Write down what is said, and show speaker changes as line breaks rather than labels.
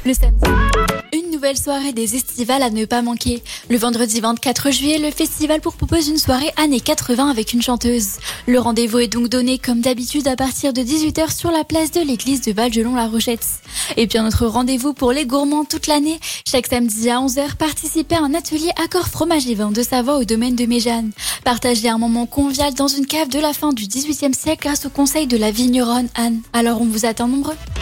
le samedi. Une nouvelle soirée des estivales à ne pas manquer. Le vendredi 24 juillet, le festival propose une soirée années 80 avec une chanteuse. Le rendez-vous est donc donné comme d'habitude à partir de 18h sur la place de l'église de Val-Gelon-la-Rochette. Et puis un autre rendez-vous pour les gourmands toute l'année. Chaque samedi à 11h, participez à un atelier accord fromage et vin de Savoie au domaine de Méjeanne. Partagez un moment convivial dans une cave de la fin du XVIIIe siècle grâce au conseil de la vigneronne Anne. Alors on vous attend nombreux.